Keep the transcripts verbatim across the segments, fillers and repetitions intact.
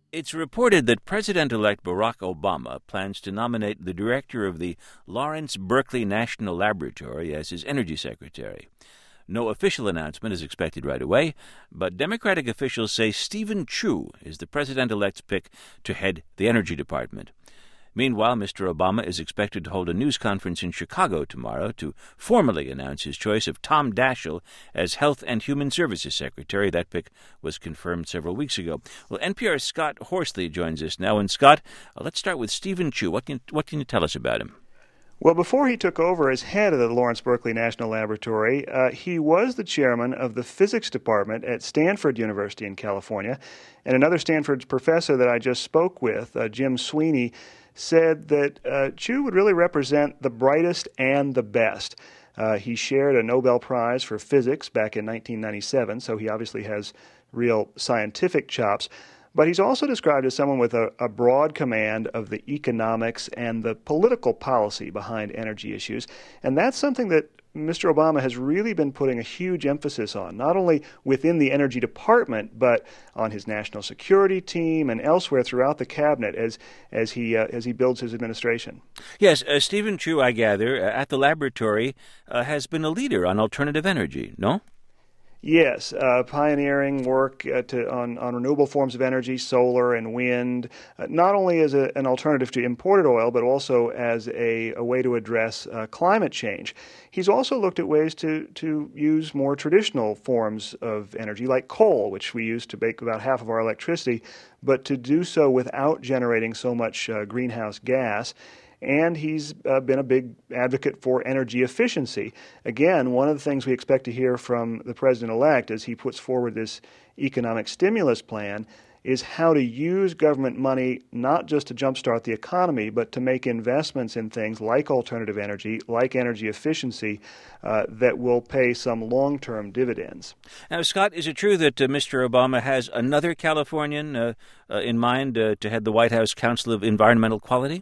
It's reported that President-elect Barack Obama plans to nominate the director of the Lawrence Berkeley National Laboratory as his energy secretary. No official announcement is expected right away, but Democratic officials say Stephen Chu is the president-elect's pick to head the Energy Department. Meanwhile, Mister Obama is expected to hold a news conference in Chicago tomorrow to formally announce his choice of Tom Daschle as Health and Human Services Secretary. That pick was confirmed several weeks ago. Well, N P R's Scott Horsley joins us now. And Scott, uh, let's start with Stephen Chu. What can, what can you tell us about him? Well, before he took over as head of the Lawrence Berkeley National Laboratory, uh, he was the chairman of the physics department at Stanford University in California. And another Stanford professor that I just spoke with, uh, Jim Sweeney, said that uh, Chu would really represent the brightest and the best. Uh, he shared a Nobel Prize for physics back in nineteen ninety-seven, so he obviously has real scientific chops. But he's also described as someone with a, a broad command of the economics and the political policy behind energy issues. And that's something that Mister Obama has really been putting a huge emphasis on, not only within the Energy Department, but on his national security team and elsewhere throughout the cabinet as as he uh, as he builds his administration. Yes, uh, Stephen Chu, I gather, uh, at the laboratory uh, has been a leader on alternative energy, no? Yes, uh, pioneering work uh, to, on, on renewable forms of energy, solar and wind, uh, not only as a, an alternative to imported oil, but also as a, a way to address uh, climate change. He's also looked at ways to, to use more traditional forms of energy, like coal, which we use to make about half of our electricity, but to do so without generating so much uh, greenhouse gas. And he's uh, been a big advocate for energy efficiency. Again, one of the things we expect to hear from the president-elect as he puts forward this economic stimulus plan is how to use government money not just to jumpstart the economy, but to make investments in things like alternative energy, like energy efficiency, uh, that will pay some long-term dividends. Now, Scott, is it true that uh, Mister Obama has another Californian uh, uh, in mind uh, to head the White House Council of Environmental Quality?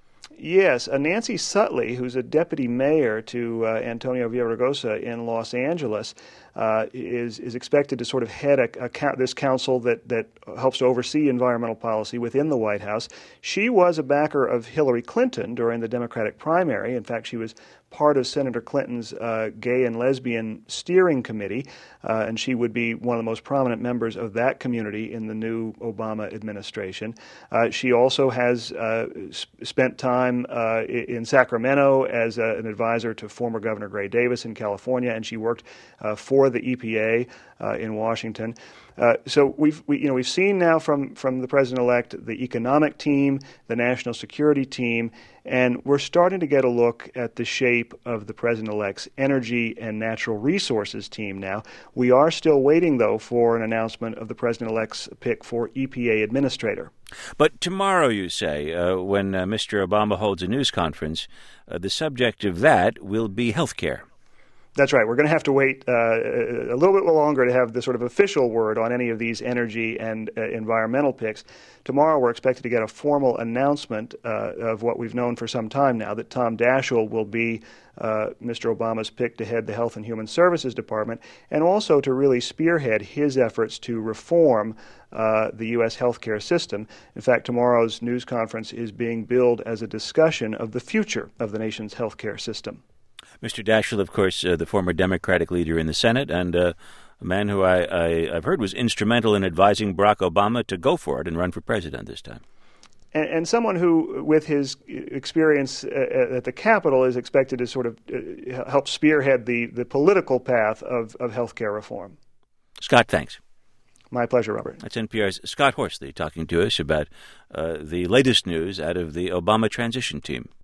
Yes, uh, Nancy Sutley, who's a deputy mayor to uh, Antonio Villaraigosa in Los Angeles, uh, is is expected to sort of head a, a, this council that, that helps to oversee environmental policy within the White House. She was a backer of Hillary Clinton during the Democratic primary. In fact, she was part of Senator Clinton's uh, gay and lesbian steering committee, uh, and she would be one of the most prominent members of that community in the new Obama administration. Uh, she also has uh, sp- spent time uh, in Sacramento as a, an advisor to former Governor Gray Davis in California, and she worked uh, for the E P A uh, in Washington. Uh, so we've we, you know we've seen now from from the president-elect the economic team, the national security team, and we're starting to get a look at the shape of the president-elect's energy and natural resources team now. We are still waiting, though, for an announcement of the president-elect's pick for E P A administrator. But tomorrow, you say, uh, when uh, Mister Obama holds a news conference, uh, the subject of that will be health care. That's right. We're going to have to wait uh, a little bit longer to have the sort of official word on any of these energy and uh, environmental picks. Tomorrow we're expected to get a formal announcement uh, of what we've known for some time now, that Tom Daschle will be uh, Mister Obama's pick to head the Health and Human Services Department, and also to really spearhead his efforts to reform uh, the U S healthcare system. In fact, tomorrow's news conference is being billed as a discussion of the future of the nation's healthcare system. Mister Daschle, of course, uh, the former Democratic leader in the Senate, and uh, a man who I, I, I've heard was instrumental in advising Barack Obama to go for it and run for president this time. And, and someone who, with his experience at the Capitol, is expected to sort of uh, help spearhead the, the political path of, of health care reform. Scott, thanks. My pleasure, Robert. That's N P R's Scott Horsley talking to us about uh, the latest news out of the Obama transition team.